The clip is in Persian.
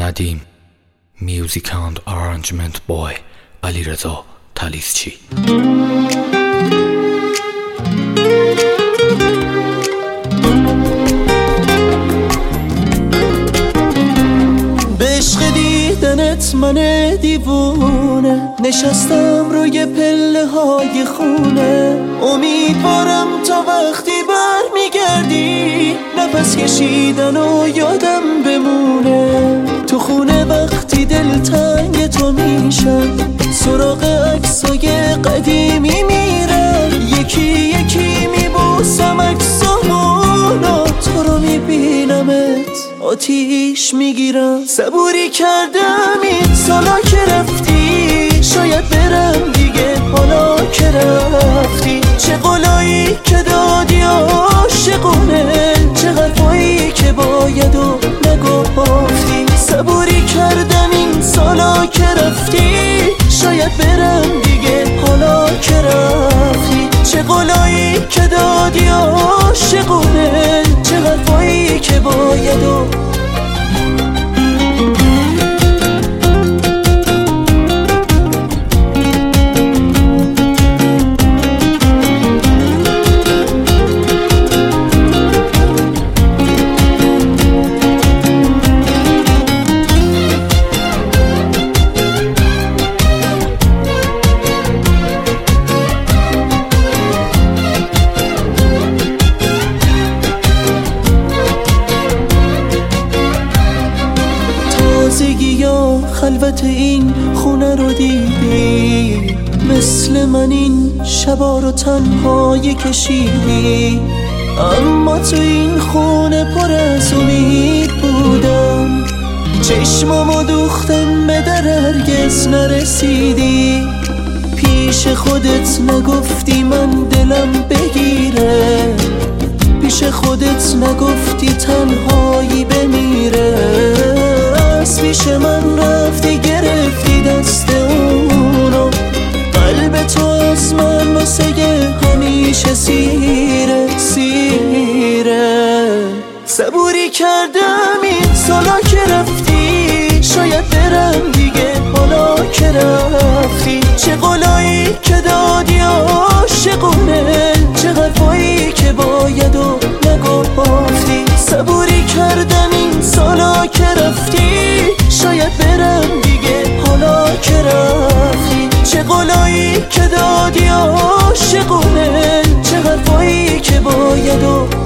ندیم. میوزیک اند آرنجمنت بای علیرضا تلیسچی. به عشق دیدنت من دیوونه نشستم روی پله های خونه. امیدوارم تا وقتی برمیگردی نفس کشیدن و یادم بمونه. تو خونه وقتی دلتنگ تو میشم سراغ عکسای قدیمی میرم. یکی یکی میبوسم عکسامونو تو رو میبینمت آتیش میگیرم. صبوری کردم این سالا که رفتی شاید برم دیگه حالا که رفتی. چه قولایی که دادی عاشقونه چه حرفایی که باید و نگفتی. صبوری کردم این سالا که رفتی شاید برم دیگه حالا که رفتی. چه قولایی که دادی عاشقونه چه حرفایی که باید و یا خلوت این خونه رو دیدی مثل من این شبا رو تنهایی کشیدی. اما تو این خونه پر از امید بودم چشمامو دوختم به در هرگز نرسیدی. پیش خودت نگفتی من دلم بگیره پیش خودت نگفتی تنهایی بمیره. پیش من رفتی گرفتی دست اونو قلب تو از من واسه همیشه سیره. صبوری کردم این سالا که رفتی شاید برم دیگه حالا که رفتی. چه قولایی که دادی عاشقونه چه حرفایی که باید و نگفتی. صبوری کردم این سالا که رفتی شاید برم دیگه حالا که رفتی. چه قولایی که دادی عاشقونه چه حرفایی که باید و